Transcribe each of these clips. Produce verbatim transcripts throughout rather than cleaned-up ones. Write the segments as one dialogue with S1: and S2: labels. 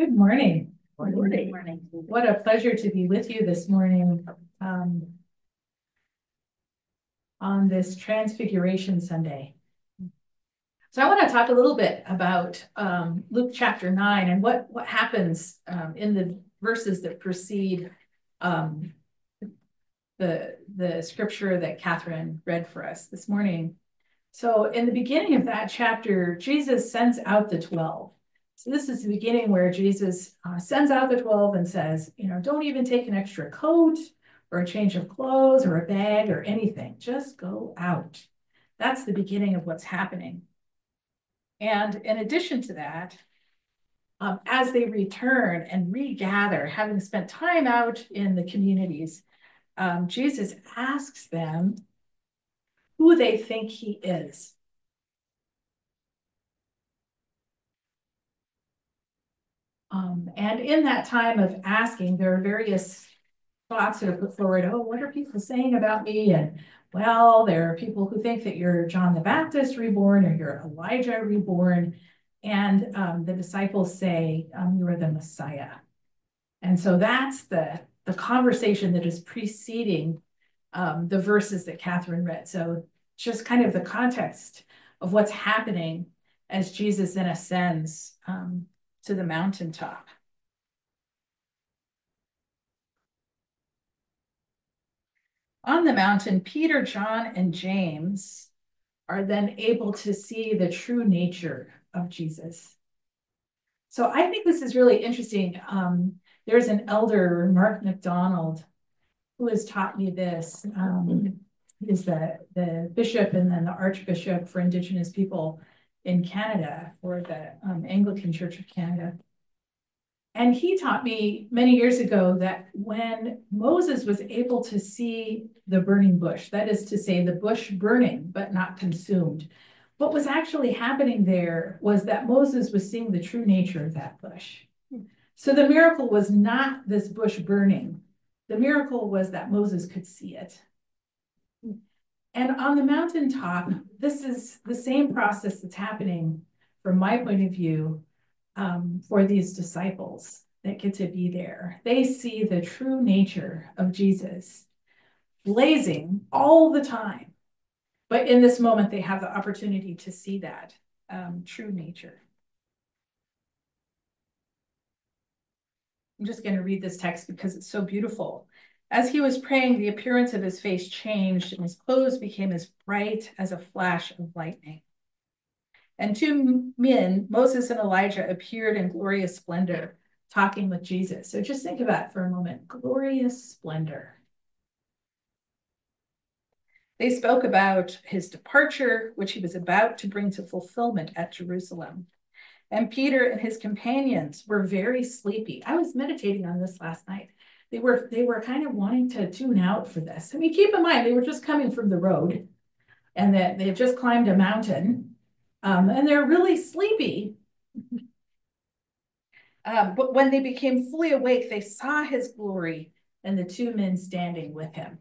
S1: Good morning.
S2: Good
S1: Good
S2: morning.
S1: morning. What a pleasure to be with you this morning um, on this Transfiguration Sunday. So I want to talk a little bit about um, Luke chapter nine and what, what happens um, in the verses that precede um, the, the scripture that Catherine read for us this morning. So in the beginning of that chapter, Jesus sends out the twelve. So this is the beginning where Jesus uh, sends out the twelve and says, you know, don't even take an extra coat or a change of clothes or a bag or anything. Just go out. That's the beginning of what's happening. And in addition to that, um, as they return and regather, having spent time out in the communities, um, Jesus asks them who they think he is. Um, and in that time of asking, there are various thoughts that are put forward. Oh, what are people saying about me? And well, there are people who think that you're John the Baptist reborn or you're Elijah reborn. And um, the disciples say, um, you are the Messiah. And so that's the, the conversation that is preceding um, the verses that Catherine read. So just kind of the context of what's happening as Jesus then ascends um, to the mountaintop. On the mountain, Peter, John, and James are then able to see the true nature of Jesus. So I think this is really interesting. Um, there's an elder, Mark McDonald, who has taught me this. Um, is the, the bishop and then the archbishop for Indigenous people in Canada for the um, Anglican Church of Canada. And he taught me many years ago that when Moses was able to see the burning bush, that is to say, the bush burning but not consumed, what was actually happening there was that Moses was seeing the true nature of that bush. So the miracle was not this bush burning. The miracle was that Moses could see it. And on the mountaintop, this is the same process that's happening from my point of view um, for these disciples that get to be there. They see the true nature of Jesus blazing all the time. But in this moment, they have the opportunity to see that um, true nature. I'm just going to read this text because it's so beautiful. As he was praying, the appearance of his face changed, and his clothes became as bright as a flash of lightning. And two men, Moses and Elijah, appeared in glorious splendor, talking with Jesus. So just think about it for a moment. Glorious splendor. They spoke about his departure, which he was about to bring to fulfillment at Jerusalem. And Peter and his companions were very sleepy. I was meditating on this last night. They were, they were kind of wanting to tune out for this. I mean, keep in mind, they were just coming from the road and that they had just climbed a mountain um, and they're really sleepy. Um, but when they became fully awake, they saw his glory and the two men standing with him.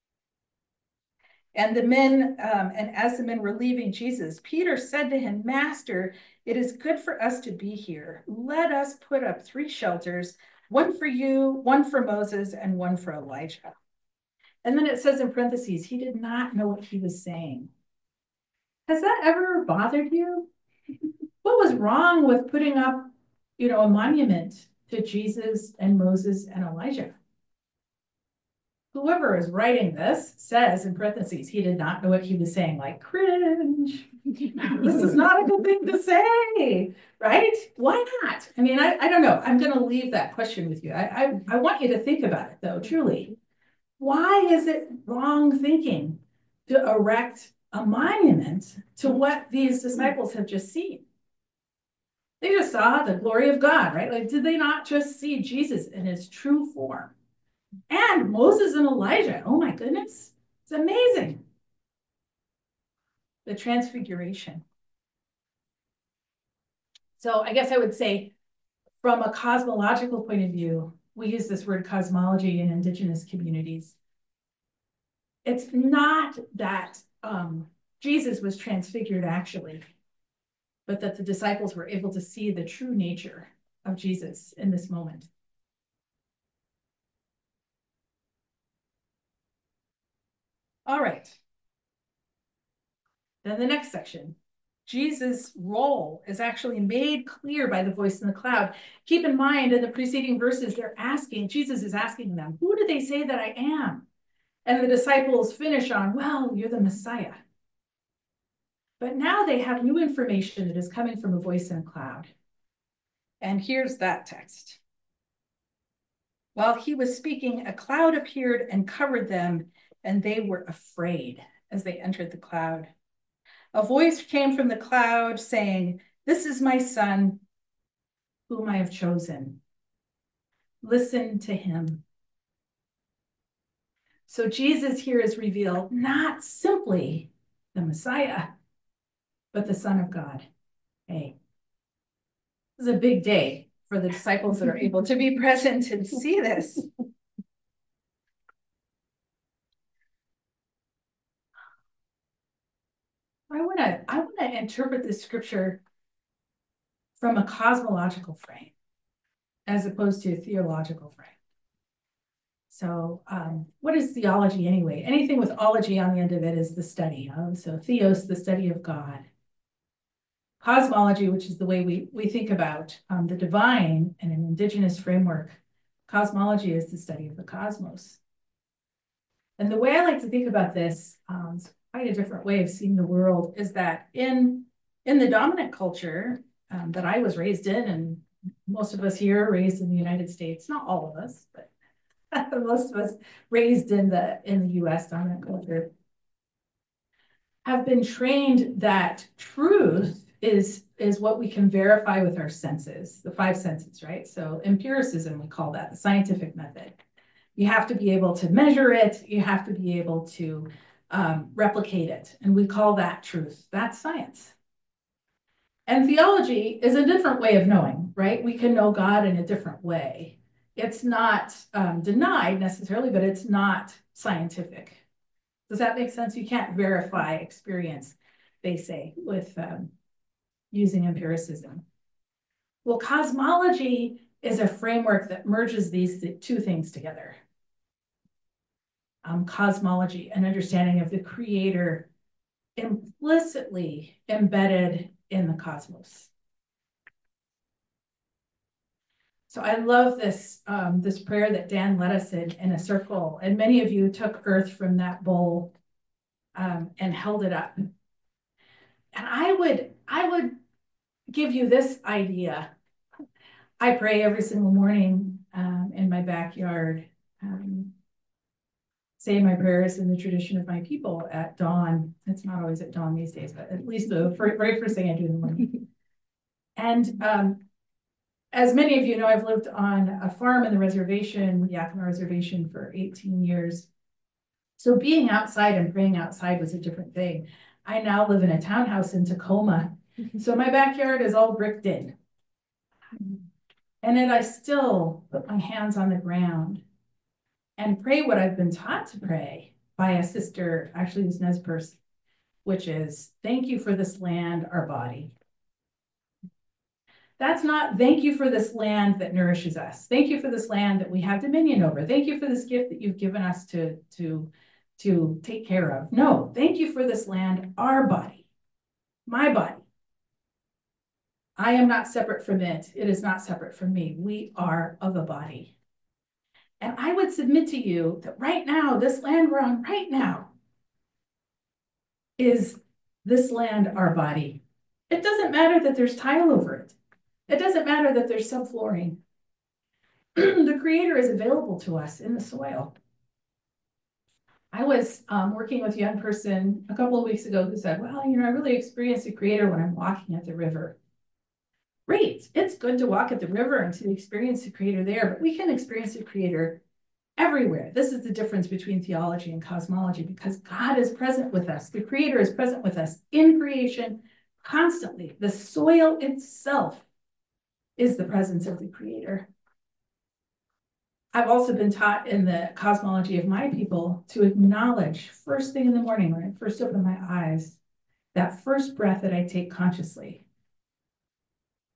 S1: And the men, um, and as the men were leaving Jesus, Peter said to him, Master, it is good for us to be here. Let us put up three shelters, one for you, one for Moses, and one for Elijah. And then it says in parentheses, he did not know what he was saying. Has that ever bothered you? What was wrong with putting up, you know, a monument to Jesus and Moses and Elijah? Whoever is writing this says in parentheses, he did not know what he was saying, like cringe. This is not a good thing to say, right? Why not? I mean, I, I don't know. I'm going to leave that question with you. I, I, I want you to think about it, though, truly. Why is it wrong thinking to erect a monument to what these disciples have just seen? They just saw the glory of God, right? Like, did they not just see Jesus in his true form? And Moses and Elijah. Oh my goodness. It's amazing. The transfiguration. So I guess I would say from a cosmological point of view, we use this word cosmology in Indigenous communities. It's not that um, Jesus was transfigured actually, but that the disciples were able to see the true nature of Jesus in this moment. All right. Then the next section. Jesus' role is actually made clear by the voice in the cloud. Keep in mind, in the preceding verses, they're asking, Jesus is asking them, who do they say that I am? And the disciples finish on, well, you're the Messiah. But now they have new information that is coming from a voice in a cloud. And here's that text. While he was speaking, a cloud appeared and covered them, and they were afraid as they entered the cloud. A voice came from the cloud saying, "This is my son, whom I have chosen. Listen to him." So Jesus here is revealed not simply the Messiah, but the Son of God. Hey, this is a big day for the disciples that are able to be present and see this. I want to I want to interpret this scripture from a cosmological frame as opposed to a theological frame. So um, what is theology anyway? Anything with ology on the end of it is the study of. So theos, the study of God. Cosmology, which is the way we, we think about um, the divine in an indigenous framework. Cosmology is the study of the cosmos. And the way I like to think about this, um, it's quite a different way of seeing the world, is that in, in the dominant culture um, that I was raised in, and most of us here are raised in the United States, not all of us, but most of us raised in the, in the U S dominant culture, have been trained that truth is, is what we can verify with our senses, the five senses, right? So empiricism, we call that, the scientific method. You have to be able to measure it. You have to be able to um, replicate it. And we call that truth. That's science. And theology is a different way of knowing, right? We can know God in a different way. It's not um, denied necessarily, but it's not scientific. Does that make sense? You can't verify experience, they say, with um, using empiricism. Well, cosmology is a framework that merges these two things together. Um, cosmology, an understanding of the creator implicitly embedded in the cosmos. So I love this, um, this prayer that Dan led us in, in a circle, and many of you took earth from that bowl um, and held it up. And I would, I would give you this idea. I pray every single morning um, in my backyard, um, say my prayers in the tradition of my people at dawn. It's not always at dawn these days, but at least the very first thing I do in the morning. And um, as many of you know, I've lived on a farm in the reservation, Yakima Reservation, for eighteen years. So being outside and praying outside was a different thing. I now live in a townhouse in Tacoma. So my backyard is all bricked in. And then I still put my hands on the ground and pray what I've been taught to pray by a sister, actually who's Nez Perce, which is, thank you for this land, our body. That's not thank you for this land that nourishes us. Thank you for this land that we have dominion over. Thank you for this gift that you've given us to, to, to take care of. No, thank you for this land, our body, my body. I am not separate from it. It is not separate from me. We are of a body. And I would submit to you that right now, this land we're on right now is this land, our body. It doesn't matter that there's tile over it. It doesn't matter that there's subflooring. The Creator is available to us in the soil. I was um, working with a young person a couple of weeks ago who said, well, you know, I really experience the Creator when I'm walking at the river. Great, it's good to walk at the river and to experience the Creator there, but we can experience the Creator everywhere. This is the difference between theology and cosmology, because God is present with us. The Creator is present with us in creation constantly. The soil itself is the presence of the Creator. I've also been taught in the cosmology of my people to acknowledge first thing in the morning when I first open my eyes, that first breath that I take consciously.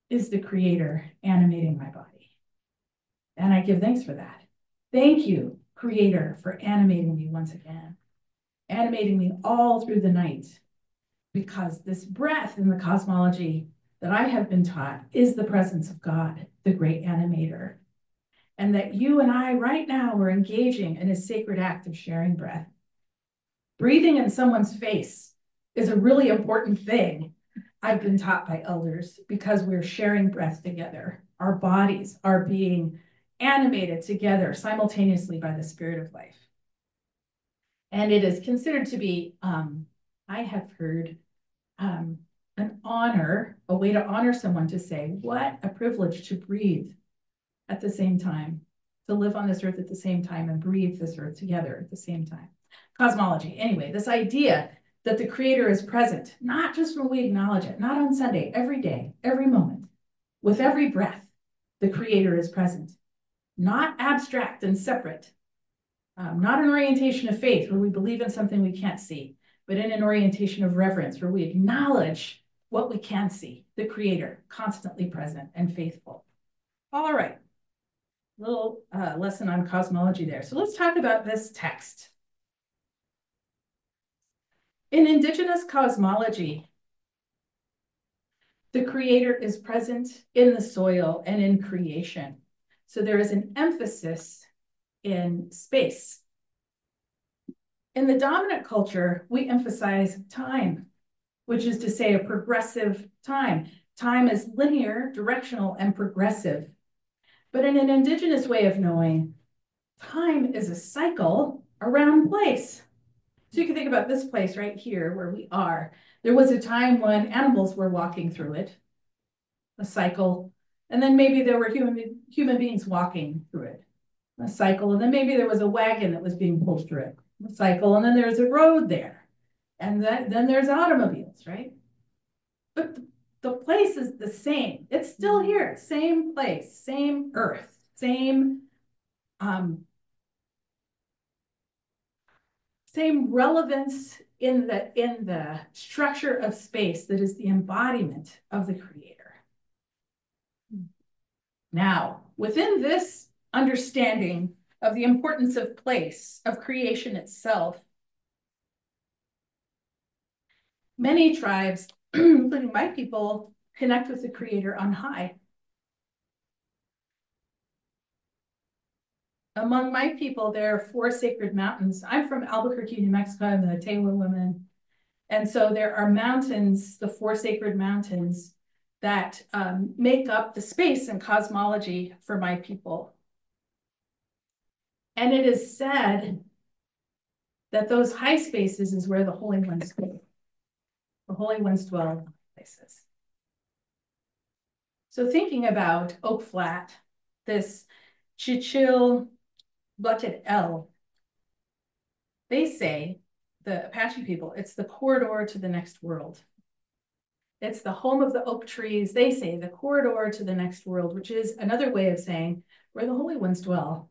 S1: is the Creator animating my body. And I give thanks for that. Thank you, Creator, for animating me once again, animating me all through the night, because this breath in the cosmology that I have been taught is the presence of God, the great animator. And that you and I right now are engaging in a sacred act of sharing breath. Breathing in someone's face is a really important thing, I've been taught by elders, because we're sharing breath together. Our bodies are being animated together simultaneously by the spirit of life. And it is considered to be, um, I have heard, um, an honor, a way to honor someone to say, what a privilege to breathe at the same time, to live on this earth at the same time and breathe this earth together at the same time. Cosmology, anyway, this idea that the Creator is present, not just when we acknowledge it, not on Sunday, every day, every moment, with every breath, the Creator is present, not abstract and separate, um, not an orientation of faith where we believe in something we can't see, but in an orientation of reverence where we acknowledge what we can see, the Creator, constantly present and faithful. All right, little uh, lesson on cosmology there. So let's talk about this text. In indigenous cosmology, the Creator is present in the soil and in creation. So there is an emphasis in space. In the dominant culture, we emphasize time, which is to say a progressive time. Time is linear, directional, and progressive. But in an indigenous way of knowing, time is a cycle around place. So you can think about this place right here where we are. There was a time when animals were walking through it, a cycle, and then maybe there were human, human beings walking through it, a cycle, and then maybe there was a wagon that was being pulled through it, a cycle, and then there's a road there, and that, then there's automobiles, right? But the, the place is the same. It's still here, same place, same earth, same um, same relevance in the, in the structure of space that is the embodiment of the Creator. Now, within this understanding of the importance of place, of creation itself, many tribes, including my people, connect with the Creator on high. Among my people, there are four sacred mountains. I'm from Albuquerque, New Mexico. I'm a Tewa woman. And so there are mountains, the four sacred mountains, that um, make up the space and cosmology for my people. And it is said that those high spaces is where the Holy Ones dwell. The Holy Ones dwell places. So thinking about Oak Flat, this Chichil Butted L, they say, the Apache people, it's the corridor to the next world. It's the home of the oak trees. They say the corridor to the next world, which is another way of saying where the Holy Ones dwell.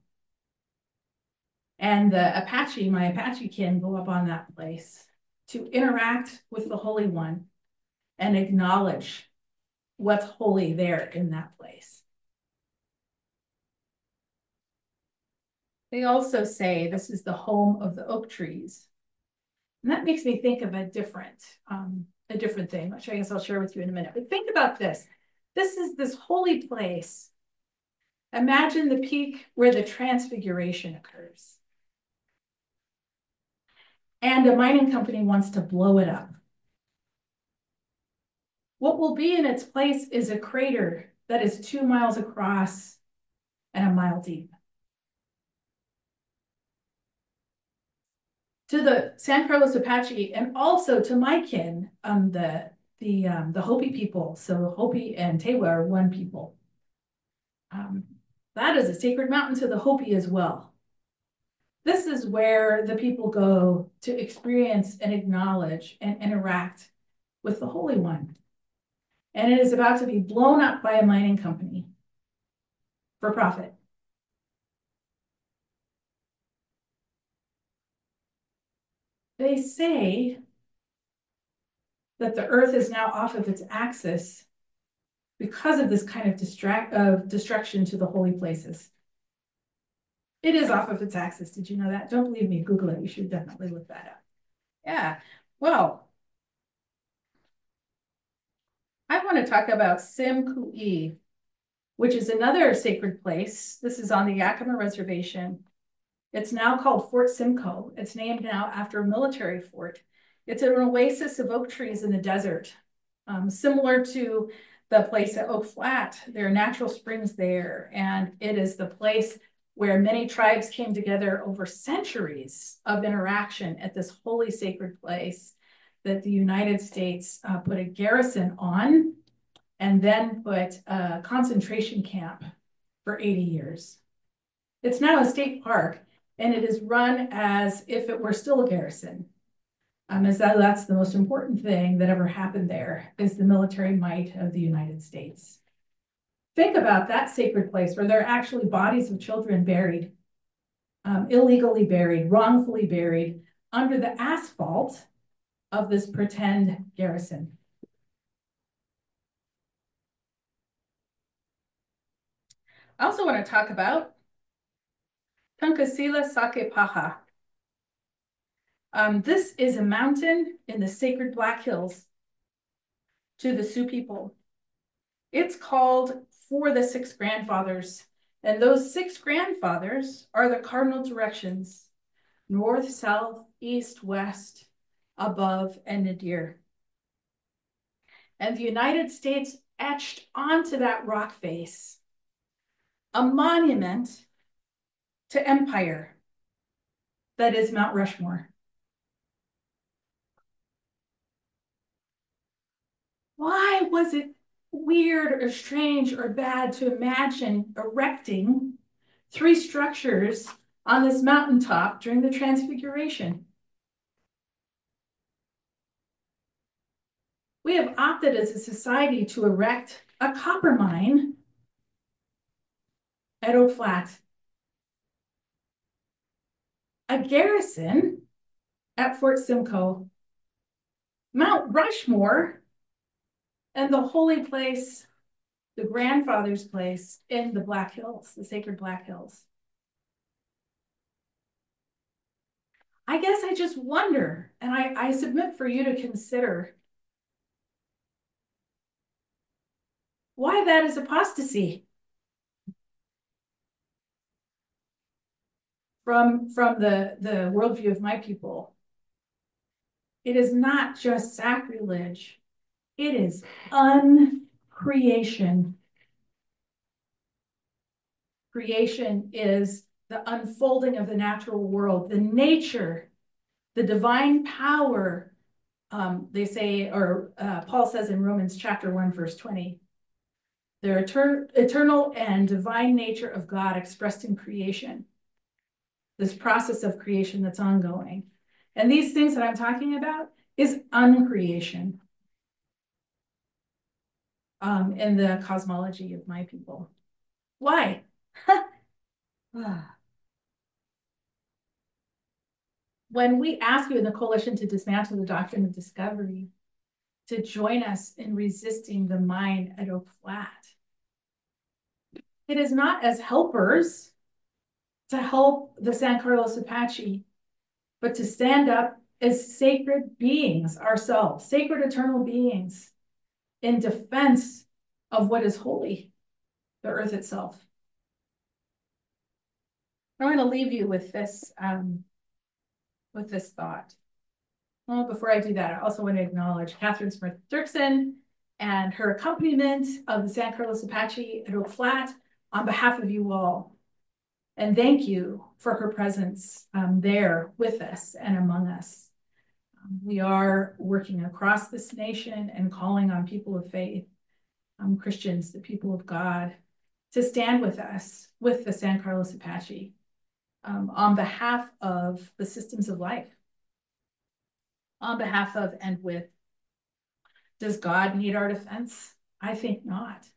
S1: And the Apache, my Apache kin, go up on that place to interact with the Holy One and acknowledge what's holy there in that place. They also say this is the home of the oak trees. And that makes me think of a different, um, a different thing, which I guess I'll share with you in a minute. But think about this. This is this holy place. Imagine the peak where the transfiguration occurs. And a mining company wants to blow it up. What will be in its place is a crater that is two miles across and a mile deep. To the San Carlos Apache and also to my kin, um, the the um, the Hopi people. So Hopi and Tewa are one people. Um, that is a sacred mountain to the Hopi as well. This is where the people go to experience and acknowledge and interact with the Holy One. And it is about to be blown up by a mining company for profit. They say that the earth is now off of its axis because of this kind of distract of destruction to the holy places. It is off of its axis. Did you know that? Don't believe me, Google it. You should definitely look that up. Yeah, well, I want to talk about Sim Kui, which is another sacred place. This is on the Yakima Reservation. It's now called Fort Simcoe. It's named now after a military fort. It's an oasis of oak trees in the desert, um, similar to the place at Oak Flat. There are natural springs there, and it is the place where many tribes came together over centuries of interaction at this holy sacred place that the United States uh, put a garrison on and then put a concentration camp for eighty years. It's now a state park, and it is run as if it were still a garrison. Um, as that, that's the most important thing that ever happened there, is the military might of the United States. Think about that sacred place where there are actually bodies of children buried, um, illegally buried, wrongfully buried under the asphalt of this pretend garrison. I also want to talk about Tunkasila Sake Paha. Um, this is a mountain in the sacred Black Hills to the Sioux people. It's called For the Six Grandfathers, and those six grandfathers are the cardinal directions: north, south, east, west, above, and nadir. And the United States etched onto that rock face a monument to empire that is Mount Rushmore. Why was it weird or strange or bad to imagine erecting three structures on this mountaintop during the Transfiguration? We have opted as a society to erect a copper mine at Oak Flat, a garrison at Fort Simcoe, Mount Rushmore, and the holy place, the grandfather's place in the Black Hills, the sacred Black Hills. I guess I just wonder, and I, I submit for you to consider, why that is apostasy from, from the, the worldview of my people. It is not just sacrilege, it is uncreation. Creation is the unfolding of the natural world, the nature, the divine power. Um, they say, or uh, Paul says in Romans chapter one, verse twenty, the etern eternal and divine nature of God expressed in creation, this process of creation that's ongoing. And these things that I'm talking about is uncreation um, in the cosmology of my people. Why? When we ask you in the coalition to dismantle the doctrine of discovery, to join us in resisting the mind at Oak Flat, it is not as helpers to help the San Carlos Apache, but to stand up as sacred beings ourselves, sacred eternal beings, in defense of what is holy, the earth itself. I want to leave you with this, um, with this thought. Well, before I do that, I also want to acknowledge Catherine Smith Dirksen and her accompaniment of the San Carlos Apache at Oak Flat on behalf of you all. And thank you for her presence um, there with us and among us. Um, we are working across this nation and calling on people of faith, um, Christians, the people of God, to stand with us, with the San Carlos Apache, um, on behalf of the systems of life, on behalf of and with. Does God need our defense? I think not.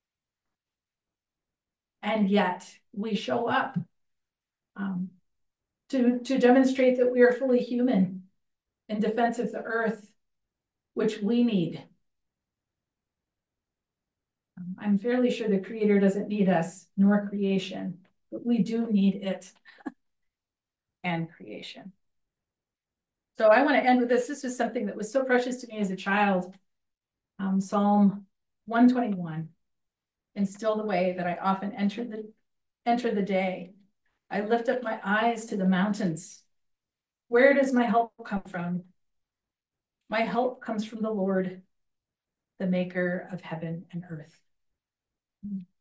S1: And yet we show up um, to, to demonstrate that we are fully human in defense of the earth, which we need. I'm fairly sure the Creator doesn't need us nor creation, but we do need it and creation. So I want to end with this. This was something that was so precious to me as a child. Um, Psalm one twenty-one, and still the way that I often enter the enter the day. I lift up my eyes to the mountains. Where does my help come from? My help comes from the Lord, the maker of heaven and earth.